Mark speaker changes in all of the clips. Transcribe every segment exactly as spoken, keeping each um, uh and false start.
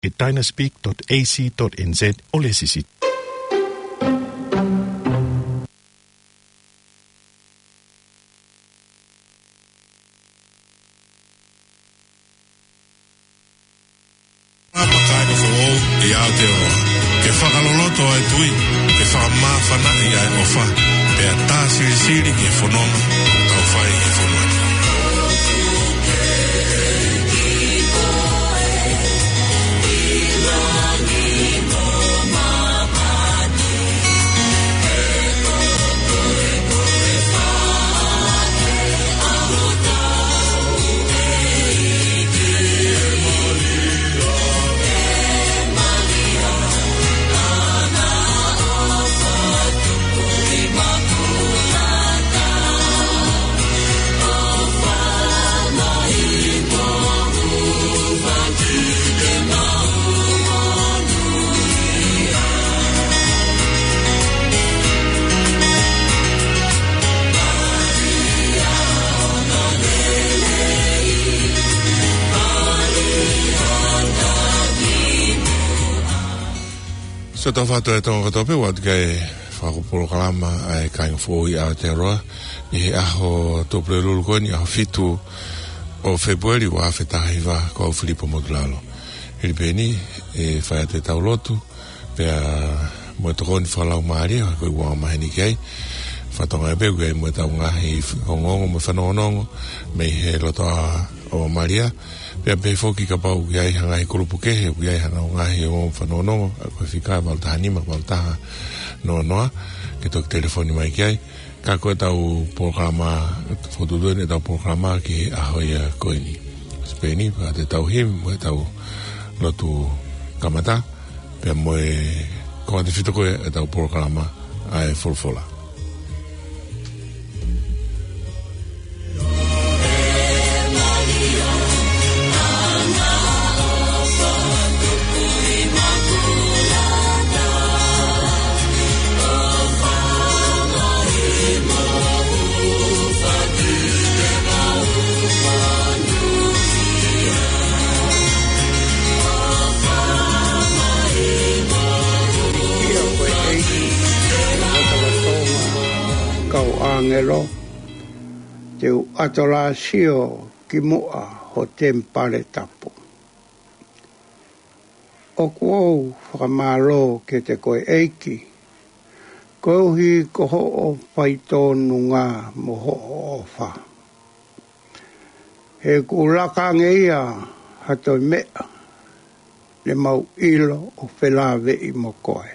Speaker 1: e dynaspeak dot a c dot n z o lesisit.
Speaker 2: I Aotearoa. Ke whakaloloto ai tui, ke whakamāwhana i ai ofa, pea tā siri siri ki e whanonga, tau whai e whanonga. So tau whātua e tonga katope, wat kai whakopolo kalama ai kainga fōi i Aotearoa, i he aho tōpule lulu koe ni aho fitu o Februari wa awhetahi wa ko au Filipo Modulalo. Hiri pēni, e whai ate tau lotu, pēa moe tokoni whalau maaria, koe wā maheni kei, whatonga e pēu kei moe tau ngahi hongongo me whanongonongo, mei he loto a o Maria, pea pei foki ka pau ki ai hangai kulupu kehe, ki ai hanga o ngahi o whanongonongo, a koe whikai waltaha nima, waltaha noa noa, ke toki telefoni mai ki ai, ka koe tau programa, whotuduen e tau programa ki ahoia koe ni. Speni, pa te tau him, moe tau lotu kamata, pea moe koma te whito koe e tau programa ai fulfola.
Speaker 3: Angelo te atola sio ki mua ho tempare tapu. O kuou whakamalo ke te koe eiki, kohi koho o paitonu ngā moho o wha. He kulaka ngeia hatoi mea, le mau ilo o whelawe i mo koe.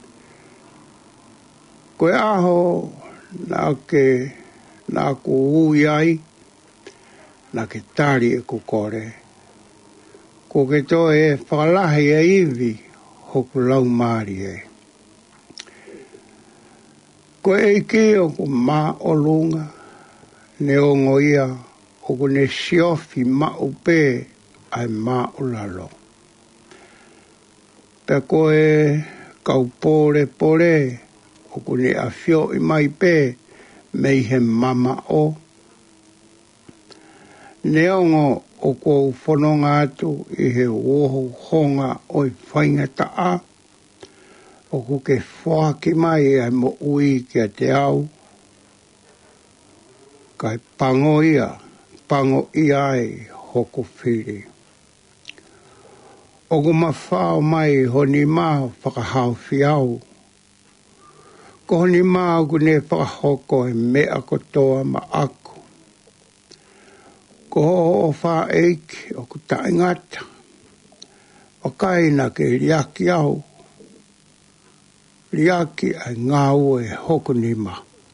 Speaker 3: Koe aho nā ke nā ku ui ai, nā ke tari e kukore. Ko ke to e whakalahi e iwi hoku lau maari e. Ko e ki o ku mā o lunga, ne o ngoia o ku ne siofi ma upe ai mā o lalo. Pe ko e kau pore pore, o kune a fio i mai pē, mei he mama o. Neongo o kou whanonga atu i he woho honga o i whainga taa, o ku ke whaki mai ai mo ui ki a te au, kai pango ia, pango ia ai hoko whiri. O ku mawhao mai honi mao whakahau whiau, ko ni mā ku ne whakahoko e mea kotoa ma aku. Ko o wha eiki o ku taingata. O kaina ke riaki au. Riaki ai ngāu e hoko ni mā.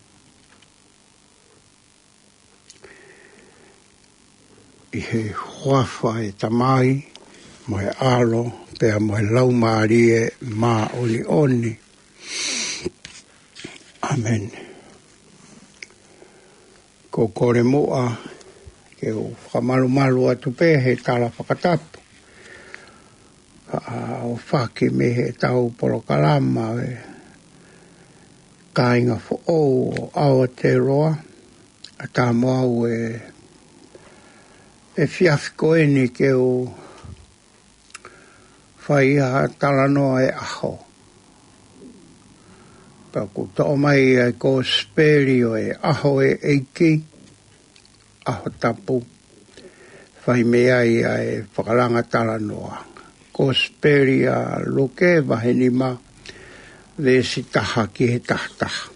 Speaker 3: I he huawha e tamai, mo he alo, pea mo he laumāri e mā oni oni. Amen. Ko kore moa, ke o whamaru maru atu pē he tala whakatapu. O whaki me he tau porokalama e kāinga fo o Aotearoa, a tā moau e e fiafiko eni ke o whai ha talanoa e aho. Paku to'o mai e ko sperio e aho e eiki, aho tapu, whai mea i e whakaranga talanoa. Ko speria luke wahenima ve si taha ki he tahtaha.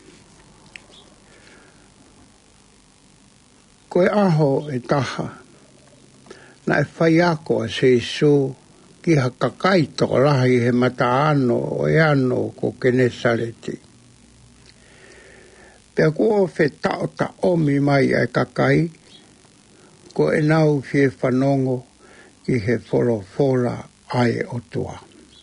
Speaker 3: Ko e aho e taha, na e whai ako a se so ki ha kakai toko lahi he mata ano o e ano ko kene sareti. Pea ko whe tao ta omi mai ai kakai, ko e nau fie whanongo ki he wholofola ai o tua.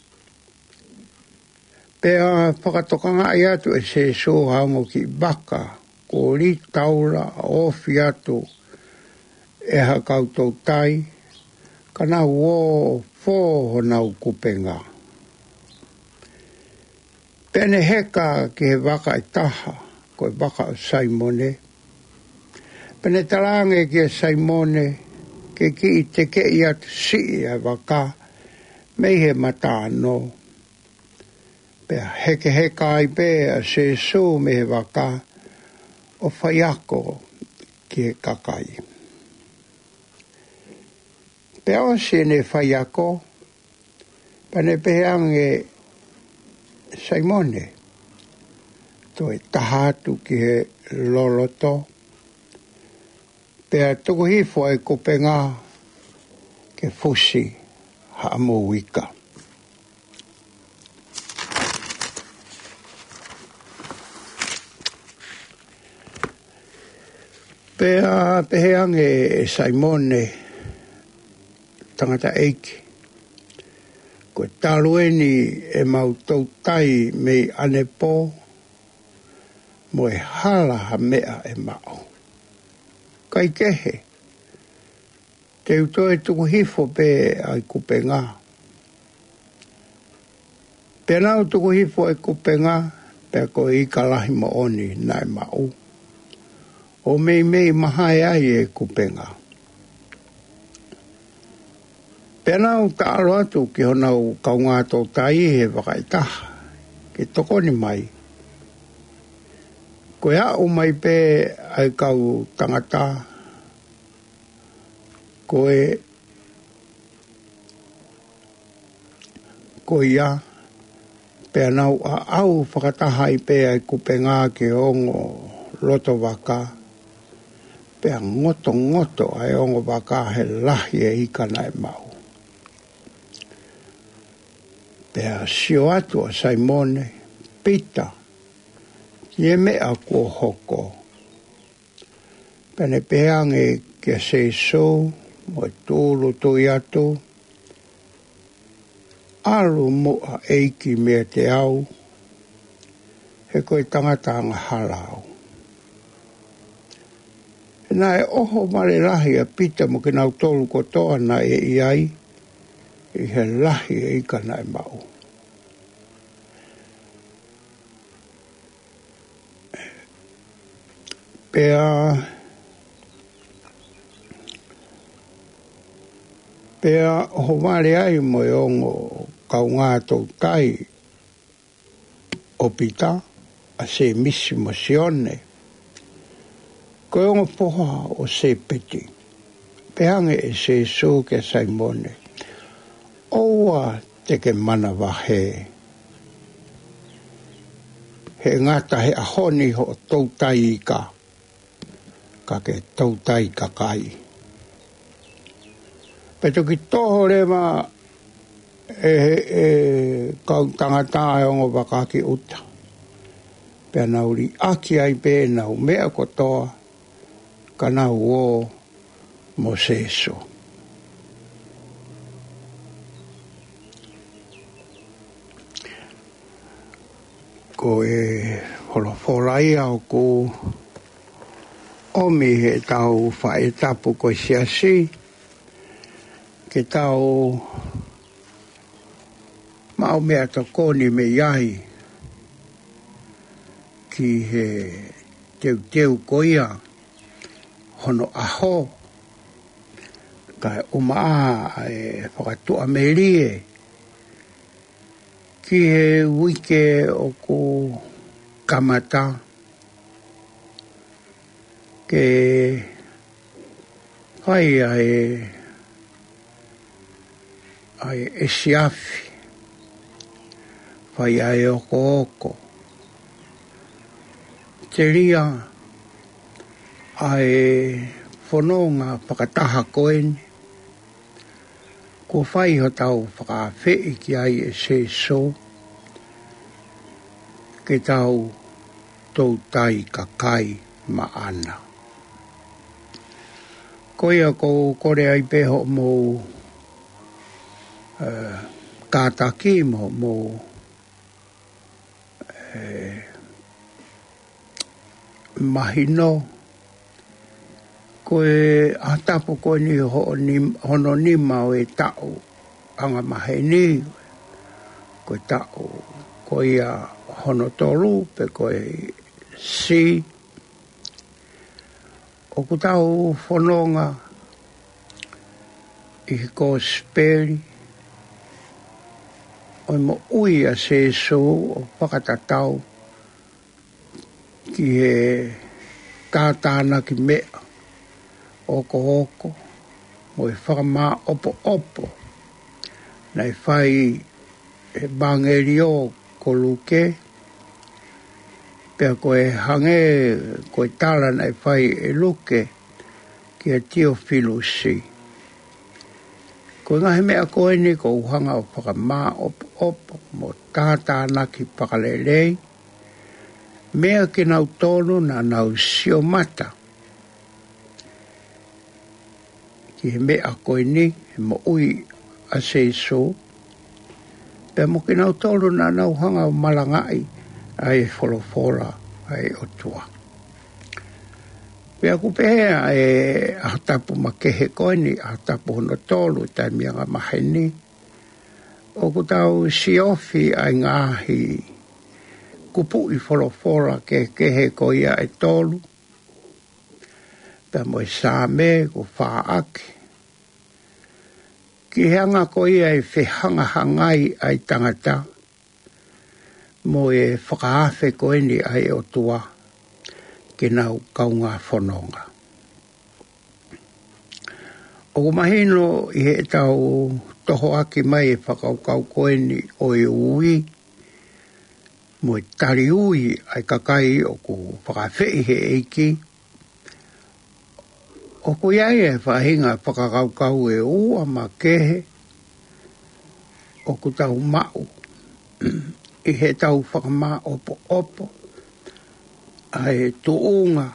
Speaker 3: Pea whakatokanga ai atu e se so haungo ki baka, ko li taula o fiatu e ha koutou tai, kana uo fō honau kupenga. Pene heka ki he waka e taha, ko e waka o Saimone. Pene talange ki e Saimone, ke ki i te ke i atu si e waka, mei he mata no. Pea heke heka ai pea se so me he waka, o whaiako ki he kakai. Pea o se ne whaiako, pane pehange Saimone, to e tahatu ki he loloto, pea tuku hifo e kupenga ke fusi haamu wika. Pea pehange Saimone tangata eiki. Ko talueni e mautou tai mei anepo mo e hala ha mea e mao. Kai kehe. Te utoe tuku hifo pe ai kupenga. Pea nau tuku hifo e kupenga pea ko i kalahi mo oni nai mau. O mei mei mahai ai e kupenga. Pēnau ka alo atu ki honau kaunga tō tai he wakaitaha, ki tokoni mai. Ko ea o mai pē ai kau tangata, ko e, ko ia, pēnau a au whakataha i pē ai kupenga ki ongo loto waka, pea ngoto ngoto ai ongo waka he lahi e ikana e mau. Pea sio atu a Saimone, pita, ie mea kua hoko. Pene peange kia se so, mo e tūlu tui atu, alu mua eiki mea te au, he koe tangata anga halau. Nā e oho mare lahi a pita mo ke nau tolu kotoa na e iai, i he lahi e ikana e mau. Pea, pea ho mare ai mo e ongo kaunga tau tai o pita, a se misi mo sione. Ko e ongo poha o se peti. Pehange e se so ke Saimone. Oua te ke mana wahe. He ngata he ahoni ho tautai i ka. Ka ke tautai ka kai. Peto ki toho rewa e, e kau tangata e ongo waka ki uta. Pea nauri aki ai pe nau mea kotoa ka nau o mo seso. Ko e holofolai au ko omi he tau whae tapu ko siasi ke tau mau mea to koni me iai ki he teu teu koia hono aho ka umaa e whakatua me rie ki he wike o ku kamata ke hai ai ai e siafi hai ai oko oko te ria ai whanonga whakataha koeni ko whai ho tau whakawhi ki ai e se so ke tau tau tai kakai maana. Koia ko kore ai peho mo uh, kātaki mo mo uh, mahino koe atapu koe ni ho ni hono ni mau e tau anga maheni koe tau koe a hono tolu pe koe si o ku tau whanonga i ko speri o mo ui a se so o whakatatau ki he kātāna ki mea oko oko mo e whakamā opo opo nei whai e bangeri o ko luke pia koe hange koe tala nei whai e luke ki a tio filusi koe ngahe mea koe ni ko uhanga o whakamā opo opo mo tātāna ki pakalelei mea ki nau tonu na nau sio mata ki he mea koe ni he mo ui a se so pe mo ki nau tolu na nau hanga o malangai ai wholofora ai o tua pe aku pehea e ahatapu makehe koe ni ahatapu hono tolu tai mianga maheni o ku tau si ofi ai ngahi kupu i wholofora ke kehe koe ia e tolu pe mo e sāme ko whaaki ki heanga ko ia e whehanga hangai ai tangata mo e whakaafe koe ni ai o tua ke nau kaunga whanonga. O mahino i he tau toho aki mai e whakaukau koe ni o e ui mo e tari ui ai kakai o ku whakawhi he eiki o ku iai e whahinga whakakaukau e ua ma kehe o ku tau mau i he tau whakamā opo opo ai tuunga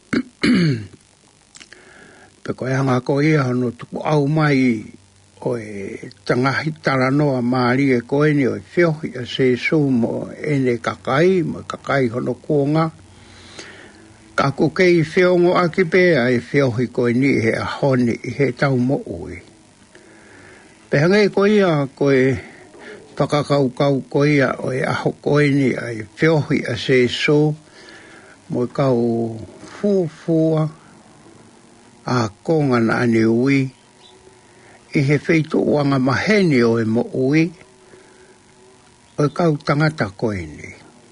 Speaker 3: pe koe hanga ko ia no tuku au mai o e tangahi taranoa maari e koe ni o e whiohi a se su mo ene kakai mo kakai hono kuonga ka kukei whiongo aki pe a e whiohi koe ni he a honi i he tau mo ui pe hanga e koe ia koe whakakaukau koe ia o e aho koe ni a e whiohi a se su mo e kau fuafua a konga na ane ui i he wheito uanga maheni o e mo ui o e kau tangata koe ni.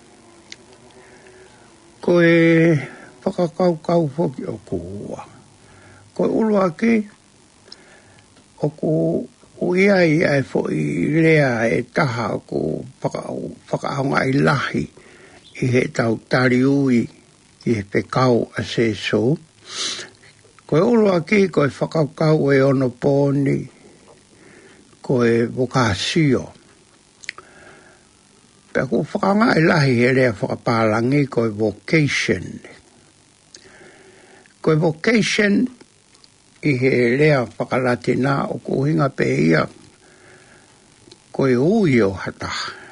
Speaker 3: Koe whakakau kau whoki o ku ua. Koe ulu aki o ku uiai ai fo i rea e taha o ku whakaonga i lahi i he tau tari ui i he pekau a se so. Koe ulu aki koe whakaukau e ono pōni koe vokasio. Pea ku whakanga i lahi he rea whakapālangi koe vocation. Koe vocation i he rea whakalatina o ku hinga pe ia koe ui o hata.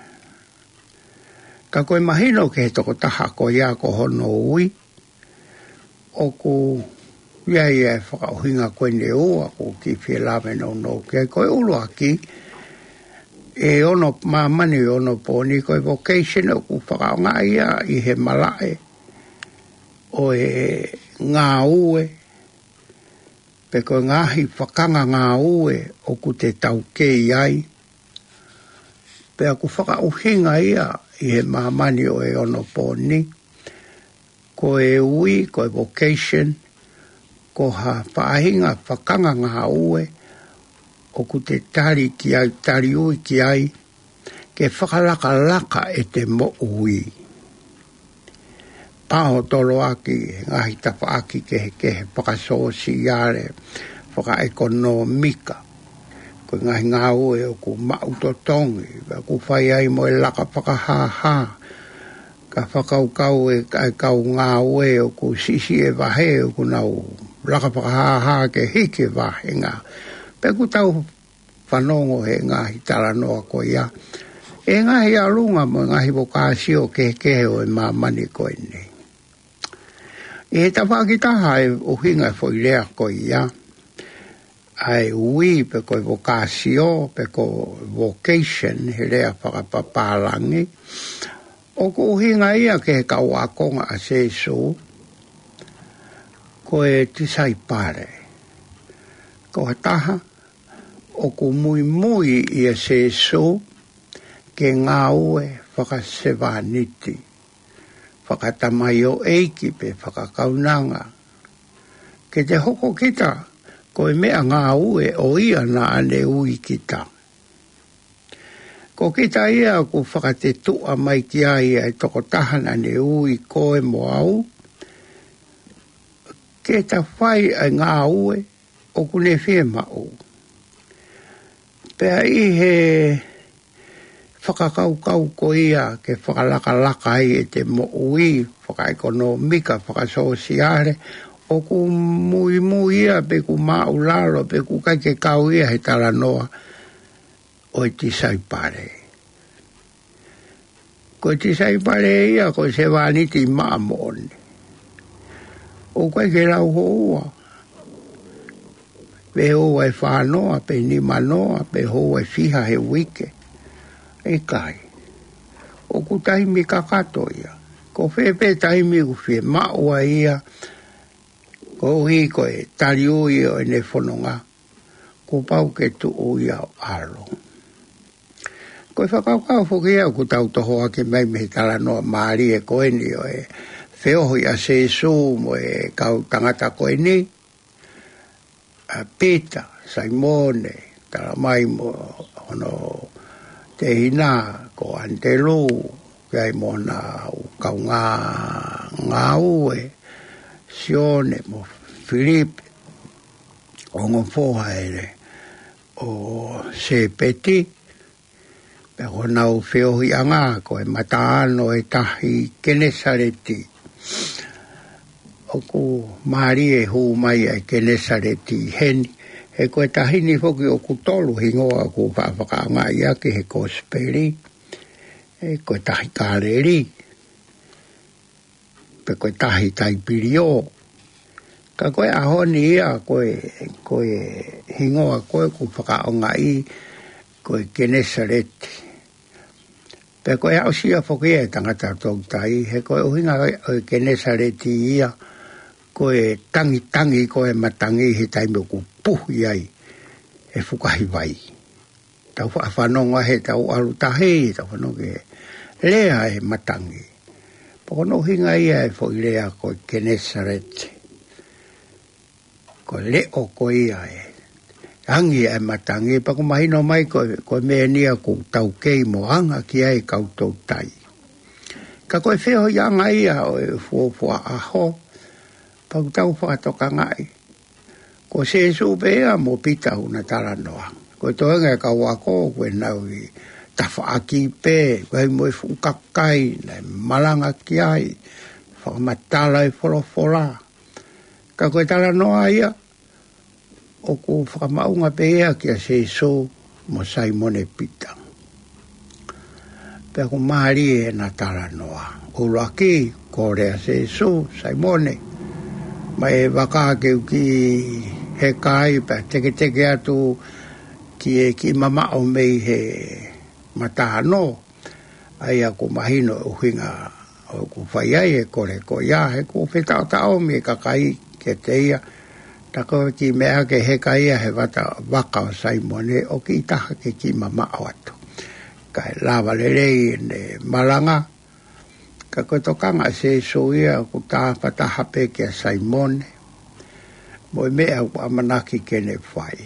Speaker 3: Ka koe mahino ke he toko taha ko ia ko hono ui o ku iai e whakauhinga koe ne ua ko ki whielawe no no ke koe ulu aki e ono mamani ono pōni koe vocation o ku whakaunga ia i he malae o e ngā ue pe koe ngahi whakanga ngā ue o ku te tau kei ai Pea ku whakauhinga ia i he mahamani o e ono pōni. Ko e ui, ko e vocation, ko ha whaahinga whakanga ngā ue, o ku te tari ki ai, tari ui ki ai, ke whakalaka laka e te mo ui. Paho tolo aki, ngahi tapa aki ke he ke he whakasosi iare, whakaekonomika. Ko ngahi ngā ue o ku mautotongi, ku whai ai mo e laka whakahaha, ka whakaukau e kau ngā ue o ku sisi e wahe o ku nau laka whakahaha ke hike wahe ngā. Pe ku tau whanongo he ngahi tala noa ko ia. E ngahi alunga mo ngahi vokasio ke ke o e mamani ko nei. E he tawhaki taha e uhinga fo ilea ko ia. Ai ui pe ko vokasio, pe ko vocation, he rea whakapapalangi. O ko uhinga ia ke he kauakonga a sesu, ko e tisai pare. Ko ha taha, o ko mui mui i a sesu, ke ngā ue whakasevaniti, whakatamai o eiki pe whakakaunanga. Ke te hoko kita, ko e mea ngā ue o ia na ane ui kita. Ko kita ia ku whakate tua mai ki ai e toko tahana ane ui ko e mo au. Ke ta whai ai ngā ue o kune whie mau. Pea i he whakakaukau ko ia ke whakalaka ai e te mo ui, whakaekonomika, whakasosiare, o ku mui mui ia pe ku maulalo, pe ku kai ke kau ia he tala noa o e tisai pare. Ko e tisai pare ia ko se vaniti maamoni. O kai ke lau hoa. Pe hoa e whanoa, pe ni manoa, pe hoa e fiha he wike. E kai. O ku taimi kakato ia. Ko whepe taimi ku whe maua ia. Ko hi ko e tari ui o e ne whanonga. Ko pau ke tu ui au alo. Ko e whakaukau whuki au ku tau toho ake mai me tala noa maari e koe ni o e wheohoi a sesu mo e kau tangata koe ni. A Peter, Simone, tala mai mo ono te hina ko Antelu, kai mo na kau ngā ngā ue. Sione mo Filipe o ngofoha ere o se peti pe o nau whiohi anga ko e mataano e tahi Kenesareti o ku maari e hu mai e Kenesareti heni e ko e tahini hoki o ku tolu hingoa ku whawhakaanga ia ki he kosperi e ko e tahi kāreri pe koe tahi taipirio. Ka koe ahoni ia, koe, koe hingoa koe ku whakaonga i, koe Kenesareti. Pe koe ausia whoki e tangata tōtai, he koe uhinga o Kenesareti ia, koe tangi tangi koe matangi he taimi ku puhi ai, e whukahi vai. Tau whanonga he tau alutahi, tau whanonga he lea he matangi. Pono hinga ia e fo ilea ko Kenesareti. Ko leo ko ia e. Angi e matangi, pa ko mahino mai ko, ko mea nia ku tau kei mo anga ki ai koutou tai. Ka koe wheho ianga ia o e fuofua aho, pa ku tau whakatoka ngai. Ko se supea mo pita una tala noa. Ko toenga ka wako koe nau i tawhaaki pē, wai mo e whukakai, nei malanga ki ai, whakamatala e wholofola. Ka koe tala noa ia, o ku whakamaunga pē ea ki a se so mo Simone Pita. Pea ku maari e na tala noa. O laki, ko rea se so, Simone, mai e waka ke ki he kai, pea teke teke atu ki e ki mama o mei he matano ai a ko mahino o hinga o ku whai ai e kore ko ia he ku whetao tao me kakai ke teia tako ki mea ke he kai he wata waka o Simone o ki taha ke ki mama o atu kai lava le rei ne malanga ka ko tokanga se soia ku ta pata hape ke Simone mo me au amanaki kene fai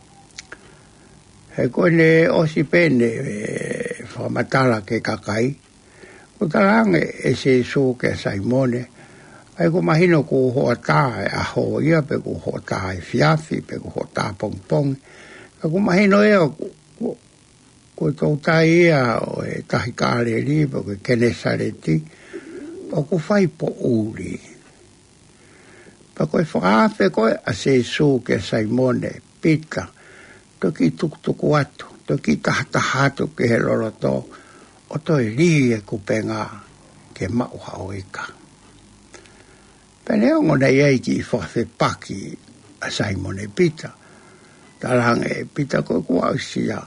Speaker 3: he ko ne osi pene fa matala ke kakai ko talange e se so ke Simone ai ko mahino ko ho ta a ho ia pe ko ho ta fiafi pe ko ho ta pong pong ko mahino e ko to taia o e tahi kare li po ke kene sareti po ko fai po uri po ko e whaafe ko a se su ke Simone pita to ki tuk tuku atu to ki tahatahatu ke he loroto o to e li e kupenga ke mauha o ika pene ongo na iei ki whaafe paki a Simone pita talange pita ko kua usia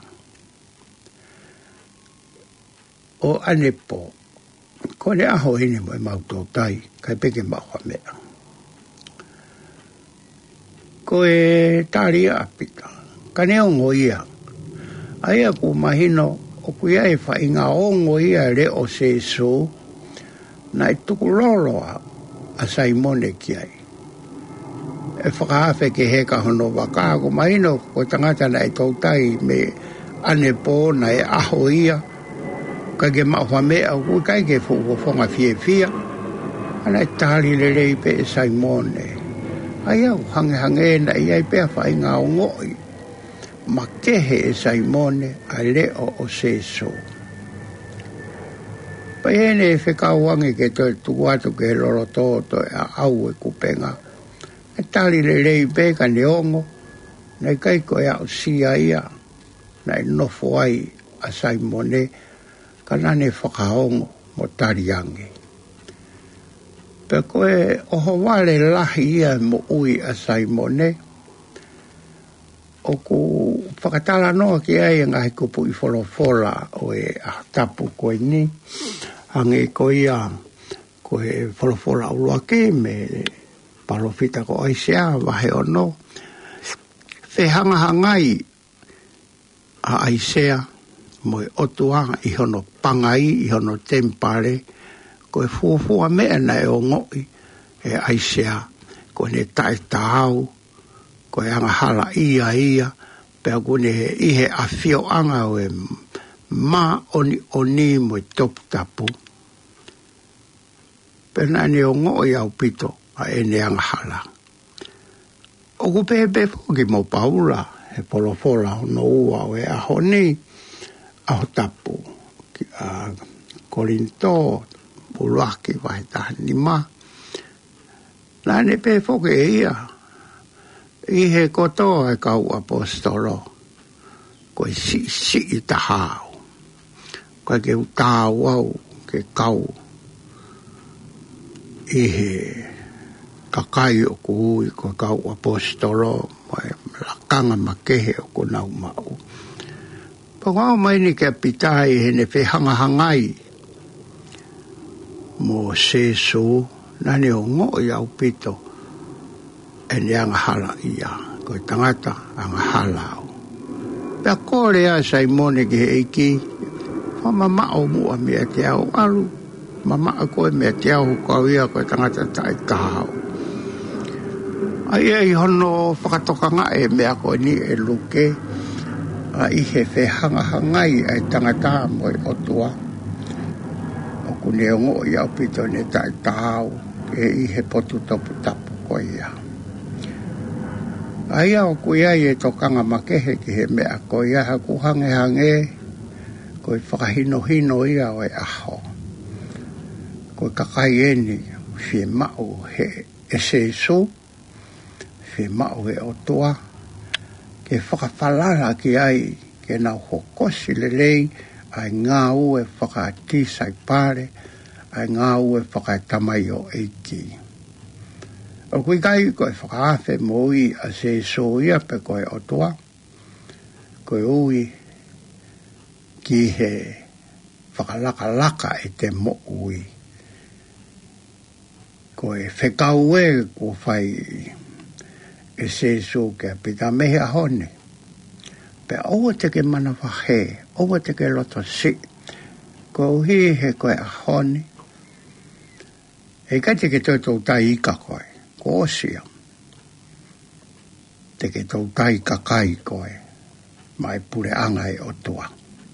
Speaker 3: o anepo ko le aho ine mo e mautou tai kai peke maua mea ko e taria apita ka ne ongo ia aia ku mahino o kuia e whainga ongo ia le o se so na i tuku loloa a Simone kiai e whakaafe ke heka hono waka ko mahino ko tangata na e tautai me anepo na e aho ia ka ke maua mea o kai ke fuko fonga fie fia ana e tali le rei pe e Simone ai au hange hange na iai pe a whainga o ngoi ma kehe e Simone a leo o seso pa ene e whekauange ke toi tuatu ke loro toto e a au e kupenga e tali le rei pe ka neongo na i kai ko e au sia ia na i nofo ai a Simone kanane whakaongo mo tariange. Pe koe oho wale lahi ia mo ui a Simone, o ku whakatala noa ki ai ngahi kupu i wholofola o e a tapu koe ni, ange koe ia koe wholofola ulua ke me palofita ko aisea wahe ono, whehanga hangai a aisea, mo e otua i hono pangai, i hono tempare, ko e fuafua mea na e o ngoi, e aisea, ko ne tae tāu, ko e anga hala ia ia, pea kune he ihe a fio anga o e ma oni oni mo e top tapu. Pena ne o ngoi au pito, a e ne anga hala. O ku pepe fuki mo paula, he polofola no ua o e ahoni, aho tapu ki a Korinto puluaki vai tahani ma na ne pe foke ia i he koto e kau apostolo ko si si i tahau ko ke utau au ke kau i he kakai o kui ko kau apostolo mo e lakanga makehe o ko nau mau Pagao mai ni ke pitai he ne whehanga hangai mo seso na ne o ngoi au pito e ne anga hala ia ko tangata anga hala au. Pea kore a Simone ke eiki wha mama o mua mea te au alu mama a koe mea te au kau ia ko tangata tai kahau. Ai ei hono whakatokanga e mea koe ni e luke a ihe whehanga hangai ai tangata mo i otua. O kune o ngo i au pito ne tai tāu e ihe potu topu tapu ko ia. Ai au kuia i e tokanga makehe ki he mea ko ia haku hange hange ko i whakahino hino ia o e aho. Ko i kakai eni whie mau he e seiso, whie mau he otua, ke whakawhalala ki ai ke nau hokosi lelei ai ngā ue whakaatisa i pare ai ngā ue whakatamai o eiki. O kui kai koe whakaafe mo ui a se so ia pe koe otua koe ui ki he whakalaka laka e te mo ui koe whekau e ko whai e se so ke pita mehe ahone. Pe oa te ke mana wahe, oa te ke loto si. Ko hi he koe a honi. E kai te ke toi tau tai ika koe, ko osia. Te ke tau tai kakai koe, mai pure anga e otua.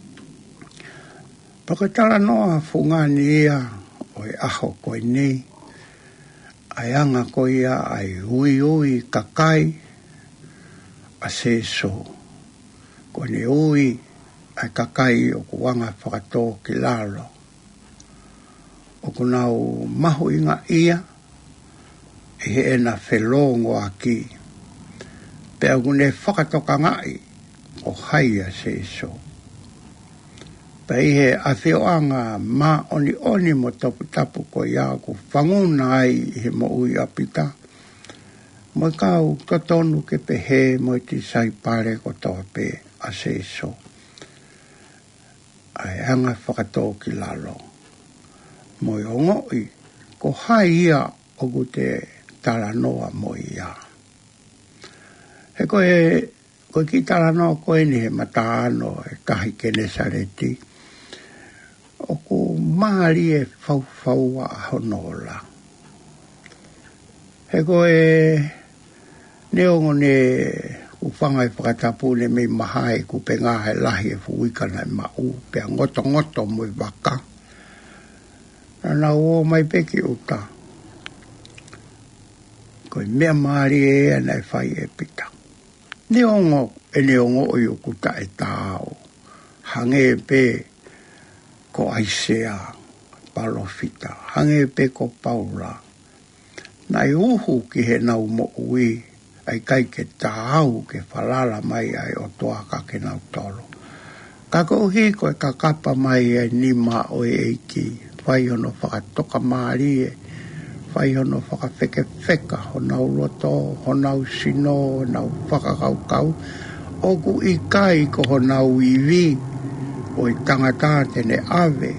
Speaker 3: Pako tala noa fungani ia, oi aho koe ni, ai anga koe ia, ai ui ui kakai, a se so. Koe ni ui, ai kakai o kuanga whakato ki lalo. O kunau mahu inga ia, e he ena whelongo aki. Pea kune whakatoka ngai, o haia se so. Pea ihe a whioanga ma oni oni mo tapu tapu ko ia ko whanguna ai he mo ui apita. Mo kau totonu ke pehe mo ti sai pare ko toa pe a se so. Ai anga whakato ki lalo. Mo i ongoi, ko hai ia o te tala noa mo ia. He koe, koe ki tala noa koe ni he mata ano e kahi kene sareti. O ku maari e fau fau a honola. He koe, ne ongo ne upanga e whakatapu ne mei maha e ku penga he lahi e fuikana e mau. Pea ngoto ngoto mo i waka. Nana o mai peki uta. Koe mea maari e ana e whai e pita. Ne ongo e ne ongo o i ukuta e tāo. Hange e pe ko aisea palofita. Hange e pe ko paula. Nai uhu ki he nau mo ui. Ai kai ke tāau ke whalala mai ai o toaka ke nau tolo. Kako uhi koe kakapa mai e nima o e eiki. Whai hono whakatoka maari e. Whai hono whakawheke wheka. Honau loto, honau sino, honau whakakaukau. Oku i kai ko honau iwi. O i tangata tene ave.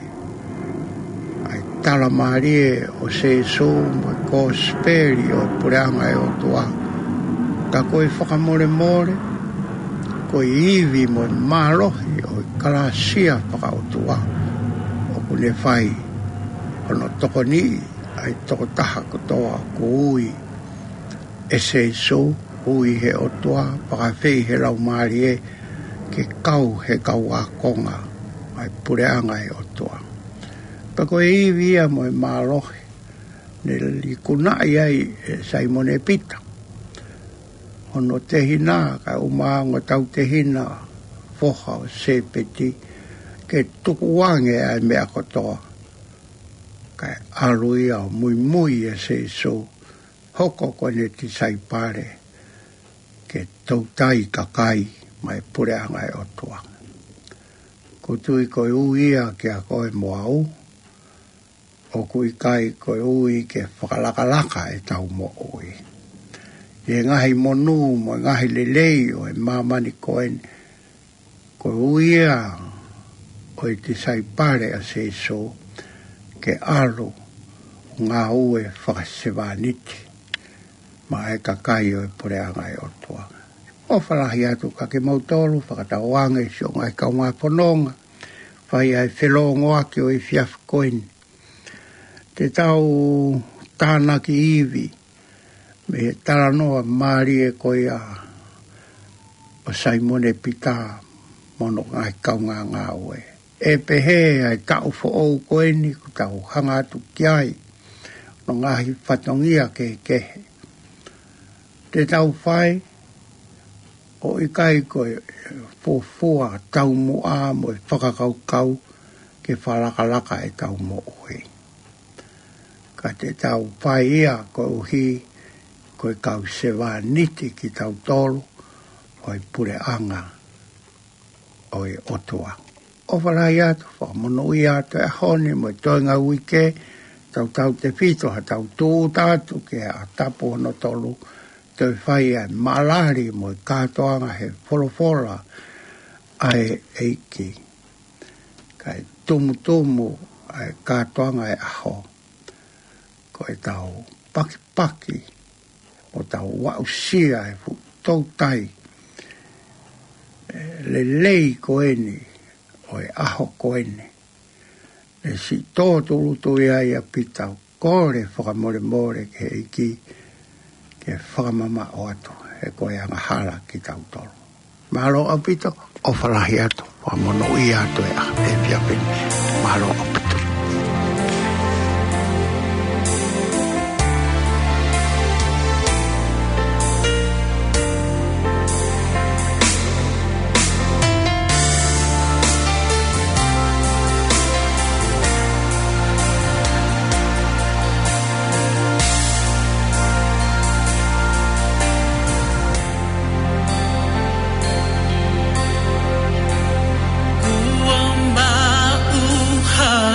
Speaker 3: Ai tala maari e o se so mo i ko speri o pureanga e o tua. Ka koe whakamore more. Koe iwi mo i mārohi o i kalasia whakautua. Oku ne whai. Ono toko ni, ai toko taha kutoa ko ui. E se so, ui he otua, pakawhei he lau maari e, ke kau he kau a konga, ai pureanga he otua. Pako e iwi ia mo e mālohi, ne li kunai ai e saimone pita. Ono te hina, ka umaango tau te hina, foha o se peti, ke tuku wange ai mea kotoa. Kai aluia o mui mui e se so hoko kone ti sai pare ke tautai kakai mai pureanga e otua. Ko tui koe uia ke a koe moau o kui kai koe ui ke whakalakalaka e tau mo ui. E ngahi monu mo ngahi lelei o e mamani koe koe uia o e ti sai pare a se so ke alo ngā ue whakasewaniti ma e kakai o e pureanga e otua. O whalahi atu ka ke mautolu, whakatawange si o ngai kaunga whanonga, whai ai whelongo aki o i whiaf koini. Te tau tāna ki iwi, me he taranoa maari e koia o Saimone Pita mono ngai kaunga ngā ue. E pehe ai tau fo ou koeni ku tau hanga atu ki ai no ngahi whatongia ke kehe. Te tau whai o i kai koe fōfua tau mua mo e whakakaukau ke whalakalaka e tau mo ui. Ka te tau whai ia koe uhi koe kau sewa niti ki tau tolu o i pure anga o i otua. O whalai atu, whakamono i atu e honi mo i toinga uike, tau tau te whito ha tau tū tātu ke a tapu hono tolu, te whai ai malari mo i kātoanga he wholowhola ai eiki. Kai tumu tumu ai kātoanga e aho, ko e tau paki paki, mo tau wausia e fu tau tai, le lei koeni o e aho koeni le si tō tulu tu ia ia pitau kore whakamore more ke iki ke whakamama o atu e koe anga hala ki tau tolo. Mahalo au pito o whalahi atu whakamono i atu e a e pia pini. Mahalo au pito.
Speaker 4: Uamba uha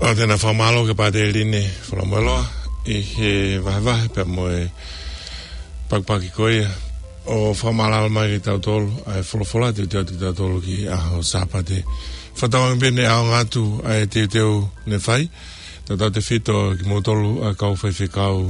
Speaker 2: O tēnā whamalo ke pāte rine whalamoeloa i he wahewahe pe moe pakpaki koia o whamalala mai ki tau tolu ai wholofola te teo te tau tolu ki aho sāpate whatawang pene ao ngātu ai te teo ne whai tau tau te whito ki mo tolu a kau whai whikau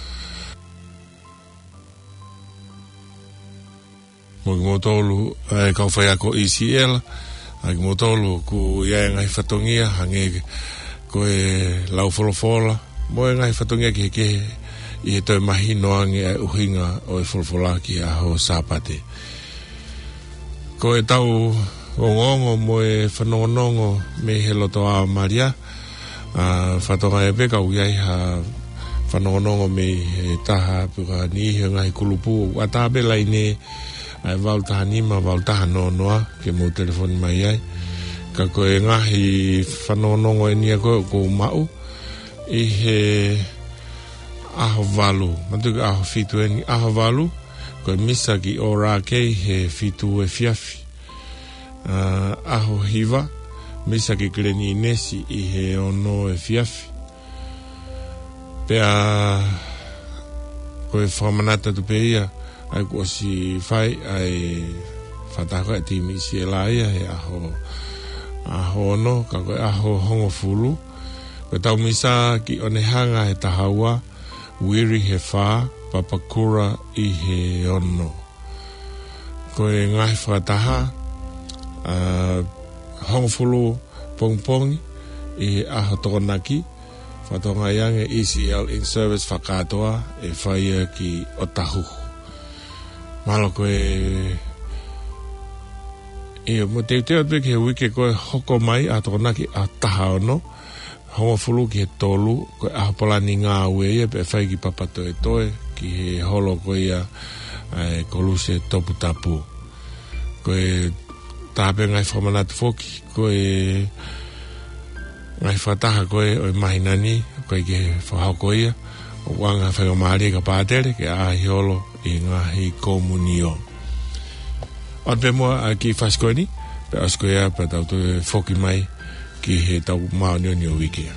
Speaker 2: mo ki mo tolu ai kau whai ako E C L ai ki mo tolu ku iai ngai whatongia hange ko e lau wholofola mo e ngai whatongia ki ke i he toi mahi noange ai uhinga o e wholofola ki aho sāpate ko e tau o ngongo mo e whanongonongo me he loto a Maria a whatonga e peka uiai ha whanongonongo me he taha puka nihi ngai kulupu a taha belai ne ai valtaha nima valtaha no noa ke mo telefoni mai ai ka koe ngahi whanonongo e nia koe ko mau i he aho valu matuka aho fitu e ni aho valu koe misa ki o rākei he fitu e fiafi uh, aho hiva misa ki kleni inesi i he ono e fiafi pea koe whamanata tu pe ia ai ko si fai ai whatako e timi si e laia he aho aho no ka koe aho hongo fulu koe tau misa ki onehanga he tahaua wiri he wha papakura i he ono koe ngai whataha uh, hongo fulu pongpongi i he aho tokonaki whatonga iange E C L in service whakatoa e whaia ki otahu malo koe e mo te te atu ke wiki koe hoko mai a toko naki a taha ono hongo fulu ki he tolu koe a hapolani ngā ue ia pe whai ki papato e toe ki he holo koe ia e, koluse topu tapu koe tāpe ngai whamanatu foki koe ngai whataha koe o mahinani koe ke whahau koe ia o wanga whai o maari ka pātere ke a hiolo i ngahi komunio on pe moa a ki whaskoini pe askoia pe tau tu foki mai ki he tau maonio ni o wiki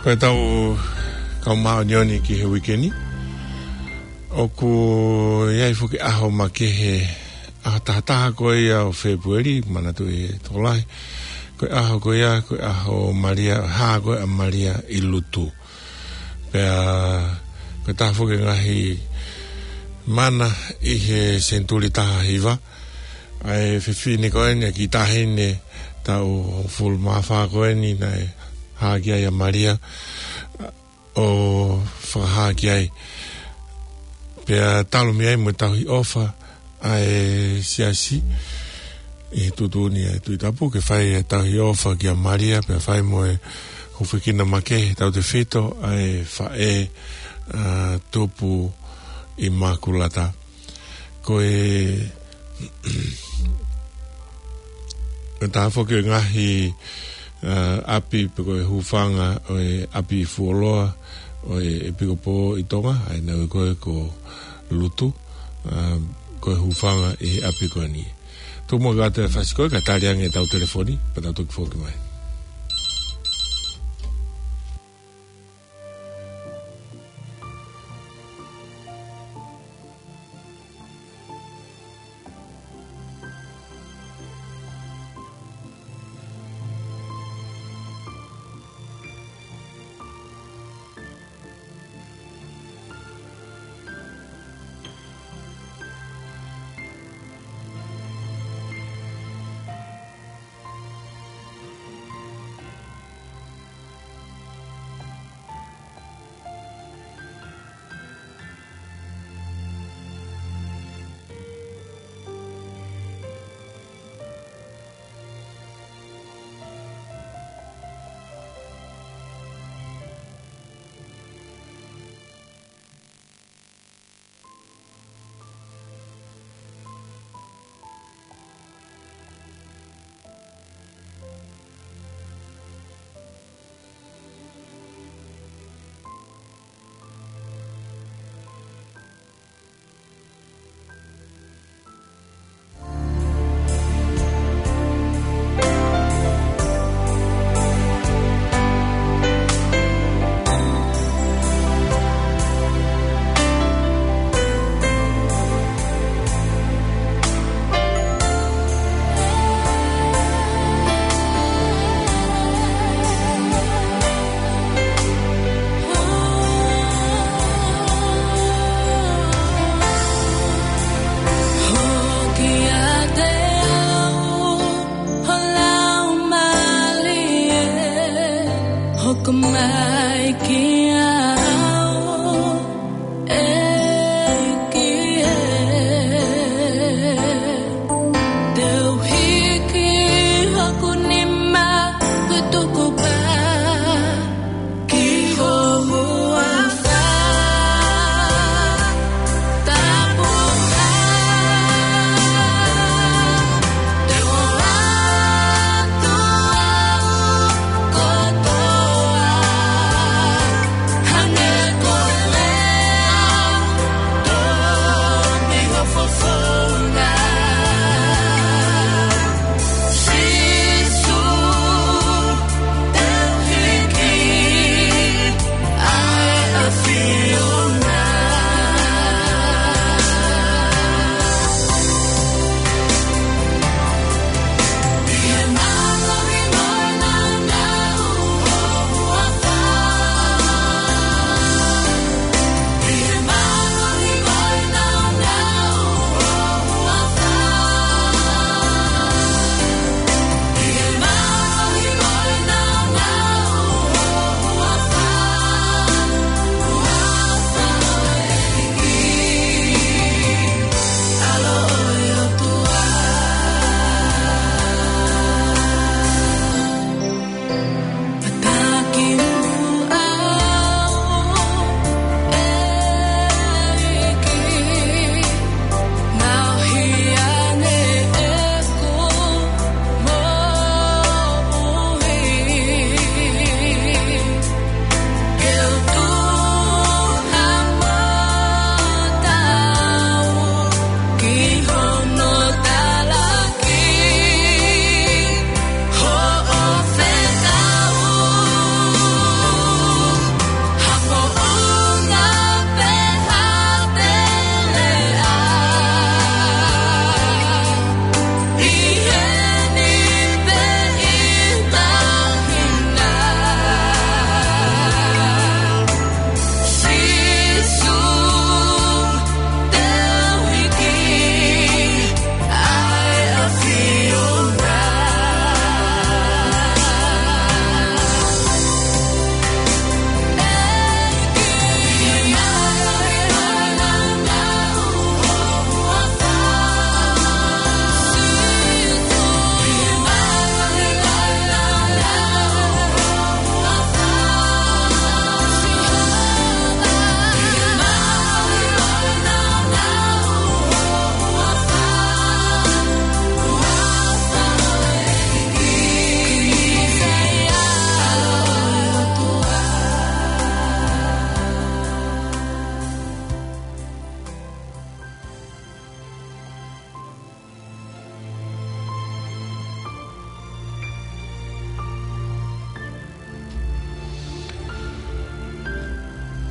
Speaker 2: Koe tau kau mao nioni ki he wikeni. O ku iai fuki aho ma ke he aho tahataha koe ia o Februari, mana tu e tolai. Koe aho koe ia, koe aho Maria, haa koe a Maria i lutu. Pea koe taha fuki ngahi mana i he senturi taha hiva. Ai whiwhini koe ni a ki tahine tau full mawha koe ni nai haa ki ai a Maria o whakahaa ki ai. Pea talo mi ai mo tau hi ofa ai siasi e tutuni e tuitapu ke whai e tau hi ofa ki a Maria pea whai mo e hufekina make tau te whito ai whae uh, tupu i makulata. Ko e e taha whoke ngahi uh, api pe koe hufanga o e api fuoloa o e piko po i tonga ai nau koe ko lutu uh, koe hufanga i api koe ni tu mo gata fasikoe ka taliang e tau telefoni pa tau toki whoke mai.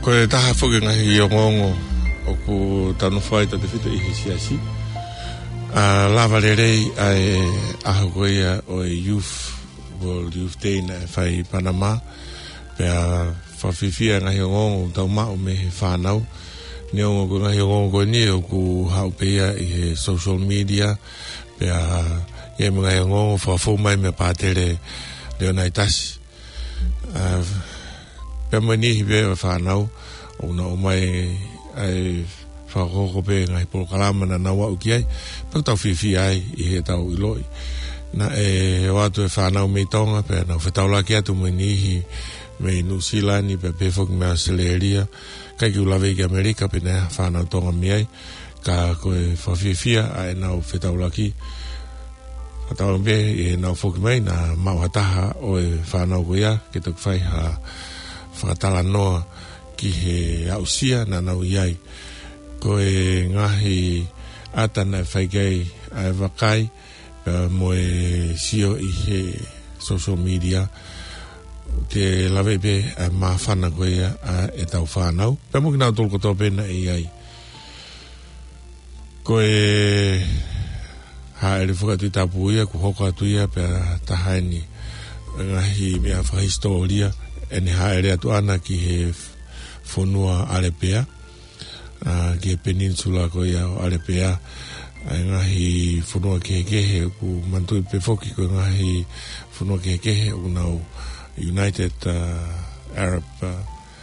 Speaker 2: Ko e taha whuki ngahi o ngongo o ku tanu whai ta te whitu i hisi asi. Uh, lava re rei ai aho koia o e Youth World Youth Day na e whai Panama. Pea whawhiwhia ngahi o ngongo tau mao me he whanau. Ni o ngongo ngahi o ngongo ni o ku hau pia i he social media. Pea ia mga ngahi o ngongo whawhau mai me pātere leo nai tasi. Uh, Pea mai nihi pia whanau o na o mai ai whakoko pe ngai polo kalama na nawa uki ai pau tau whiwhi ai i he tau iloi na e watu e whanau mei tonga pe na whetau laki atu mai nihi mei New Zealand pe pe whoki mea Australia kai ki ulawe ki Amerika pe na whanau tonga mi ai ka koe whawhiwhia ai nau whetau laki whetau mbe i nau whoki mai na mauhataha o e whanau koia ke tuk whai ha whakatala noa ki he ausia na nau iai ko e ngahi atana e whaikei a e wakai mo e sio i he social media te lawe pe a mawhana koe a e tau whanau pe mo ki nau tolko tō pena e iai ko e ha e re whakatui tapu ia ku hoka atu ia pe a tahaini ngahi mea whahistoria e ne ha e re atu ana ki he whonua arepea uh, ki he peninsula ko ia o arepea ai ngahi whonua kehekehe ku mantui pe foki ko ngahi whonua kehekehe o nau United uh, Arab uh,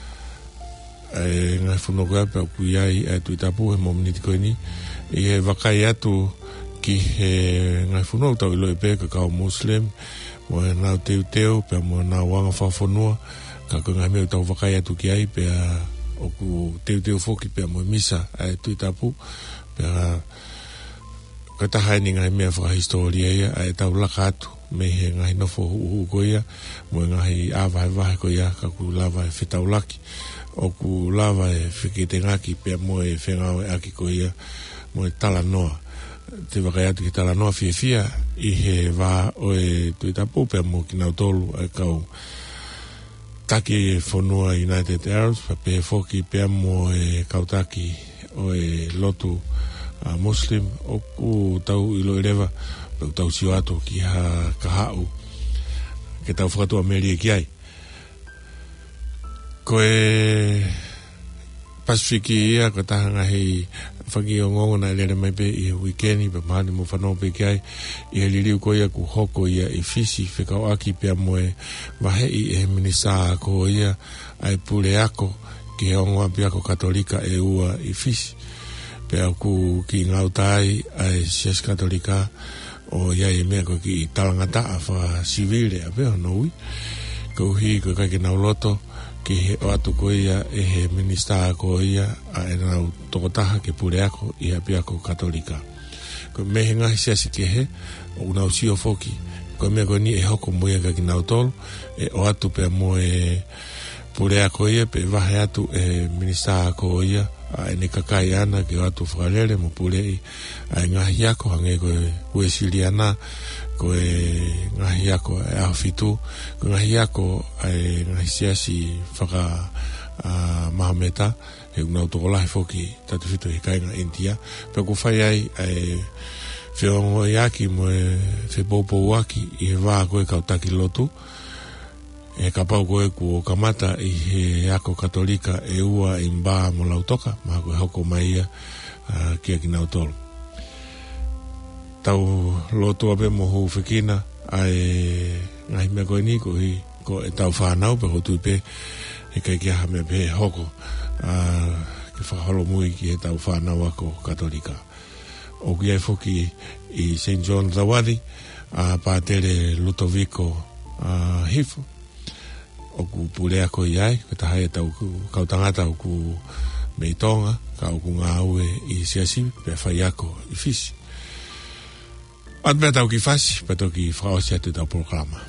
Speaker 2: ai ngahi whonua koe pe ku iai e tui tapu he mominiti koe ni i he wakai atu ki he ngahi whonua tau ilo e pe ka kau Muslim mo he nau teu teu pe mo nau wanga whawhonua ka ko ngahi meo tau wakai atu ki ai pe o ku teu teu foki pe mo misa ai tui tapu pe ka tahai ni ngahi mea whakahistoria ia ai tau laka atu me he ngahi nofo uhu ko ia mo ngahi awai wahi ko ia ka ku lava e whetau laki o ku lava e whikite ngaki pe mo e whengau e aki ko ia mo e tala noa te wakai atu ki tala noa fia fia i he wā o e tui tapu pe mo ki nau tolu ai kau taki whonua United Arabs pa pe foki pe mo e kautaki o e lotu uh, Muslim o ku tau ilo irewa pe tau sio ato ki ha kahau ke tau whakatu Ameria ki ai ko e Pasifiki ia ko taha ngahi whaki o ngongo na lere mai pe i weekendi pe mahani mo whanau pe ki ai i he liriu ko ia ku hoko ia i fisi whekau aki pe mo e wahe i e minisa ko ia ai pule ako ki he ongoa pe ako katolika e ua i fisi pe aku ki ngautai ai sias katolika o ia i mea ko ki talangata a wha sivile a pe honoi ko hi ko kai ki nauloto ki he o atu ko ia e he minista ko ia a e nau tokotaha ke pure ako i hapi ako katolika ko mehe ngahi siasi ke he o nau sio foki ko mea ko ni e hoko moia ka ki nau tolu e o atu pe mo e pure ako ia pe vahe atu e minista ko ia a e ne kakai ana ke o atu whakarere mo pure i a e ngahi ako hange ko e ue siliana ko e ngahi ako e aho fitu ko ngahi ako e ngahi siasi whaka uh, mahameta e unau toko lahi foki tatu fitu he kainga India pe ku whai ai e whiongo i aki mo e whepopo waki i he wā koe kautaki lotu e kapau koe ku o kamata i he ako katolika e ua i mbā mo lautoka ma koe hoko mai ia uh, kia ki nau tolu tau lotu ape mo hou whekina ai ngahi mea koe ni ko, hi, ko e tau whanau pe hotu pe e kai kia hame pe hoko uh, ke whaholo mui ki e tau whanau ako katolika o ki ai foki i Saint John Zawadi a uh, pātere Lutoviko uh, Hifo o ku pulea ko i ai ka tahai e tau ku kautangata o ku meitonga ka o ku ngāue i siasi pe whai ako i fisi At met ook die vast, met ook die vrouw zet het programma.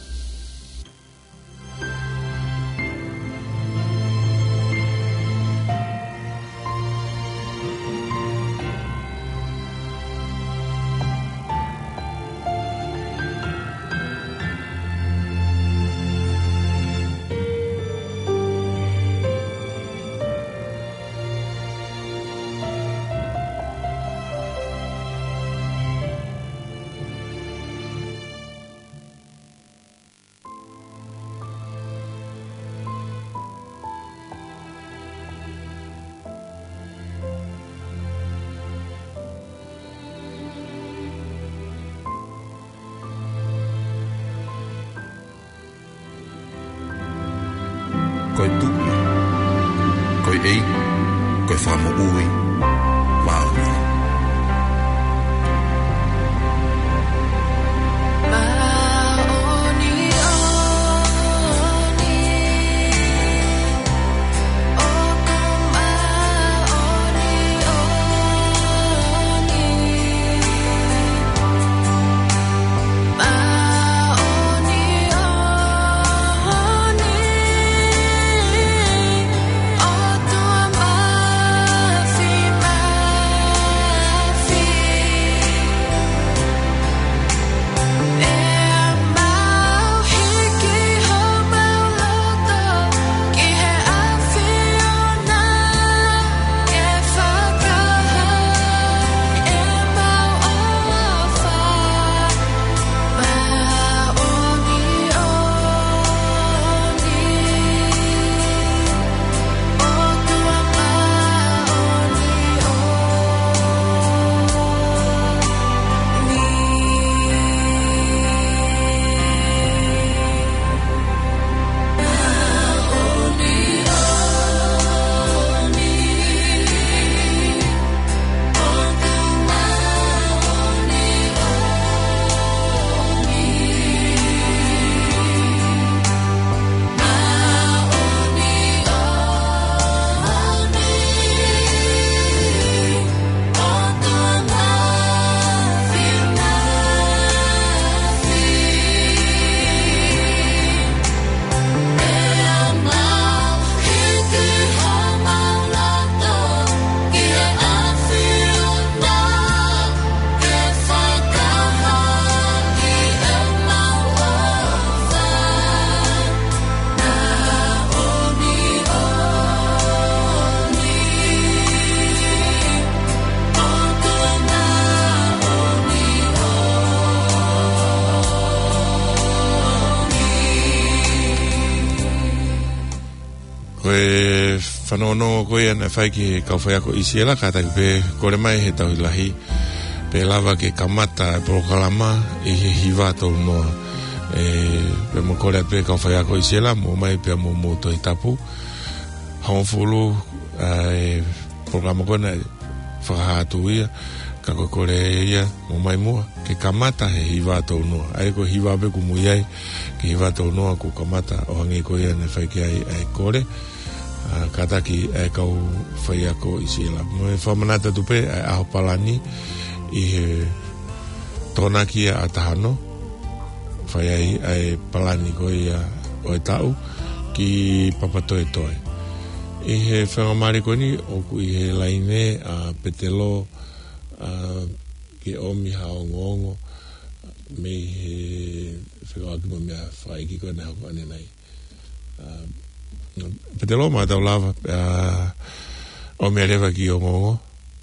Speaker 4: koe tu'i, koe ei, koe whamo ui, maoni.
Speaker 2: Whanono koe ana whai ki kau whai ako isiela ka taki pe kore mai he tau hilahi pe lava ke kamata e prokalama i he hiwa tau noa e pe mo kore pe kau whai ako isiela mo mai pe mo mo to i tapu haonfulu e programa koe na whakahatu ia ka koe kore ia mo mai mua ke kamata he hiwa tau noa ai ko hiwa pe kumu iai ke hiwa tau noa ku kamata o hangi koe ia ne whai ki ai ai kore Uh, kataki e kau whai ako i sila. Mo e whamanata tupe e aho palani i he tōna kia a tahano whai ai e palani ko i a o e tau ki papatoe toe. I he whangamari koni oku i he laine a uh, petelo uh, ki omi hao ngongo me he whakawaki mo mea whai ki koe na hoko ane nei. Uh, Petelo ma tau lava uh, o mea rewa ki o ngongo.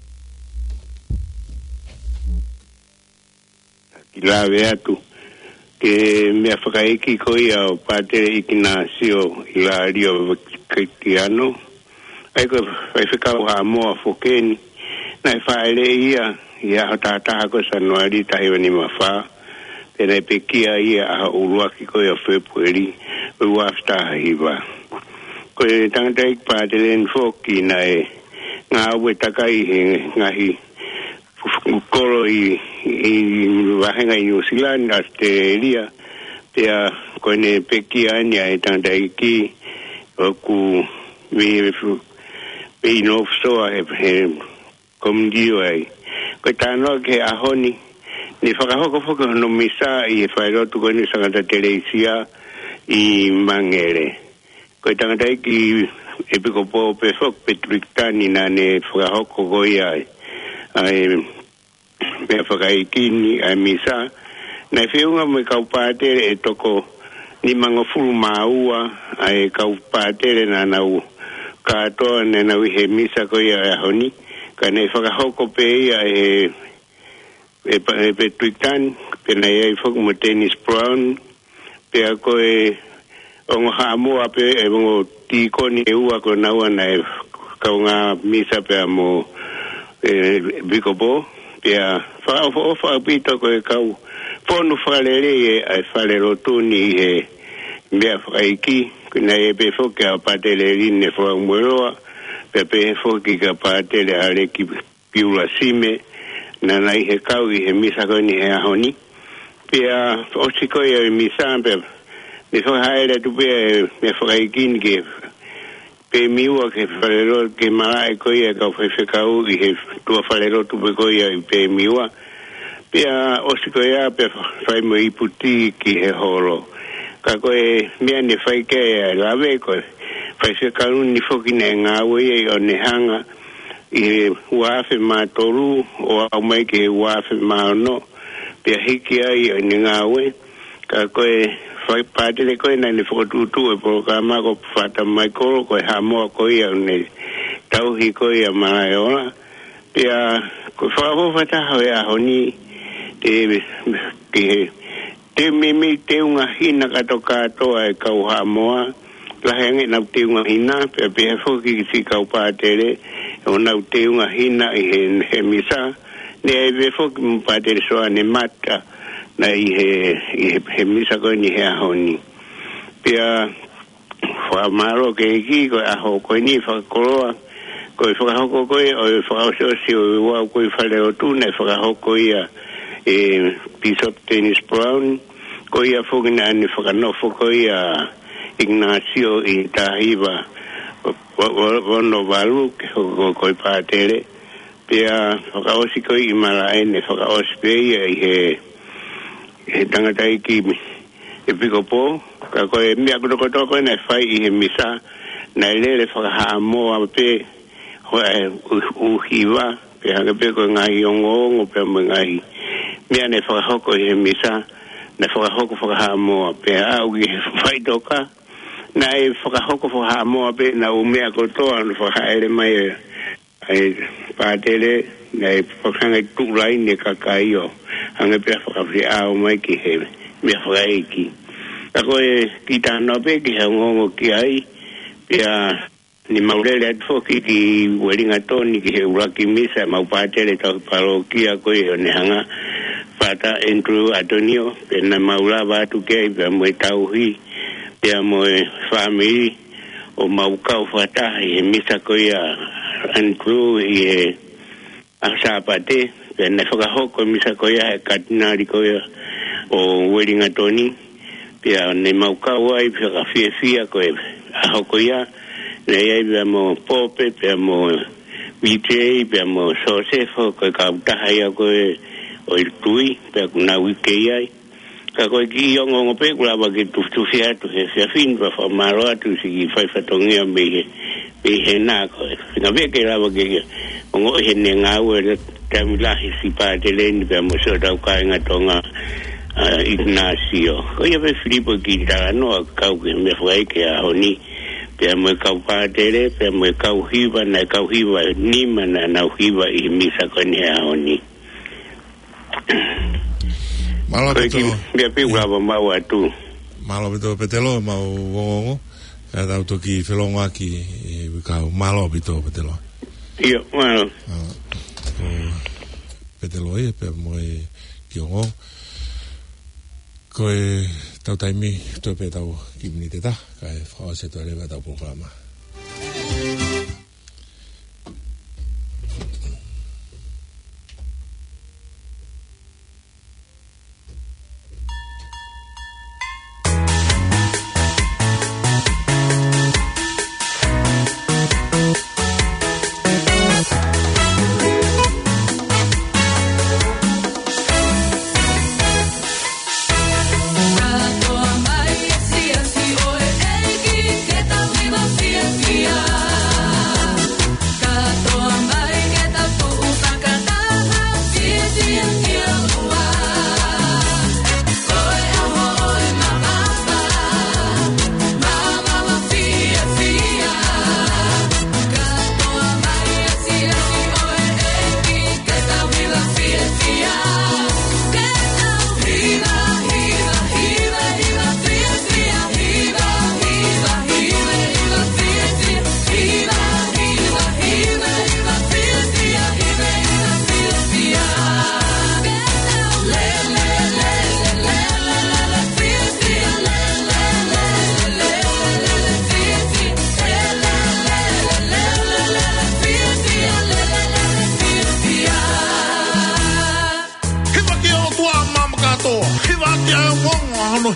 Speaker 3: Ki lawe atu ke mea whakaiki koi au pātere iki nā sio i la rio kaitiano ai ko whai whakau ha moa whokeni nai whaere ia ia ho tātaha ko sanuari tahi wani mawha pena i pekia ia aha uruaki koi a whepueri uaftaha hiwa ko e tangata ik pātere en whoki na e ngā ue takai he ngahi koro i i wahenga i New Zealand Australia pea ko ne pekia ania e tangata iki o ku me me no so he he komdio ai ko tano ke ahoni ni whakahoko whaka no misa i e whairotu ko ni sangata Teresia i Mangere ko tangata iki e piko po pe fok Patrick Tani na ne whakahoko ko ia ai me whakaiki ni a misa na whiunga me kau pātere e toko ni mangofuru maua ai kau pātere na nau katoa ne nau he misa ko ia e honi ka ne whakahoko pe ia e e Patrick Tani pe na ia i whaku mo Dennis Brown pe a ko e ongo haamua pe e mongo tikoni e ua ko naua na e kau ngā misa pe a mo e Bikobo pe a whaafo whaapita ko e kau whonu whalere e ai whalero tūni he mea whaiki
Speaker 5: kuna e pe fo ke apatele line fo mueroa pe pe fo ki ka apatele ale ki piula sime na nai he kau i he misa ko ni he ahoni pe a o siko e misa pe me fo haere tu pe me fo ai kin ke pe miwa ke falero ke mala e ko ia ka fe fe kau i he tu falero tu pe ko ia pe miwa pe a o siko ia pe fai mo i puti ki he holo ka ko e mea ne fai ke la ve ko fai se kau ni fo ki ne nga we o ne hanga i wa fe ma toru o au mai ke wa fe ma no pe hiki ai o ne nga we ka ko e fai parte le ko na ne fo tu tu e programa ko fata mai ko ko ha mo ko ia ne tau hi ko ia mai ora pe a ko fa ho fata ha ya honi te ke te mimi te unga hina ka toka toa e kau ha moa la henge na te unga hina pe pe fo ki si kau pa tere o na te unga hina i he, he misa ne e ve fo ki pa tere so ane mata na i he, i he, he misa ko ni he ahoni pe a fa maro ke ki ko aho ko ni fa koroa ko fa ho ko ko o fa so si o wa ko fa le o tu ne fa ho ko ia e Bishop Dennis Brown ko ia fogina ni fogano foko ia Ignacio i Tahiva wono valu ko ko patere pia fokaosi ko i mala ene fokaosi pe ia he he tangata ki e piko po ka ko e mia ko to ko na fai i he misa na lele foka mo pe ho u hiva pe ha pe ko ngai ongo pe ngai mia ne fa hoko e misa na fa hoko fa ha mo pe au ki fai toka na e fa hoko fa ha mo pe na u mea ko to an fa ha ele mai ai pa tele na e fa hanga tu lai ne ka kai yo hanga pe fa fi au mai ki he me fa ai ki ka ko e ki ta no pe ki ha ngo ki ai pe a ni maurele atfo ki ki welinga toni ki he uraki misa mau pa tele ta parokia ko e ne hanga Pata Andrew Antonio pena maula batu ke pe mo tauhi pe mo family o mau kau fata e misa ko ia Andrew e asa pate pena foka hoko misa ko ia katinari ko ia o wedding atoni pe ne mau kau ai pe ka fie fia ko e hoko ia le ia pe mo pope pe mo vite pe mo sosefo ko ka tahaya ko o il tui pe kuna wike ai ka ko ki yongo ngope kula ba ki tu tu fia tu he fia fin pa fa maro tu si fa fa tongia me be he na ko na be ke la ba ke ngo he ne nga we tamila hi si pa de len pe mo so da ka nga tonga Ignacio ko ye be Filipo ki da no ka ke me foi ke a oni pe mo ka pa de le pe mo ka hiva na ka hiva ni mana na hiva i misa ko ni a oni
Speaker 2: Malo beto.
Speaker 5: Dia pi bravo mau atu.
Speaker 2: Malo beto petelo mau wongo. Ada auto ki felonga ki ka malo beto petelo.
Speaker 5: Io, malo.
Speaker 2: Petelo e pe mo ki ngo. Ko e tau taimi to pe tau ki ni te ta ka e fa se to leva tau programa.
Speaker 6: Rato a mai, si así hoy, el que tal viva fiel. mahono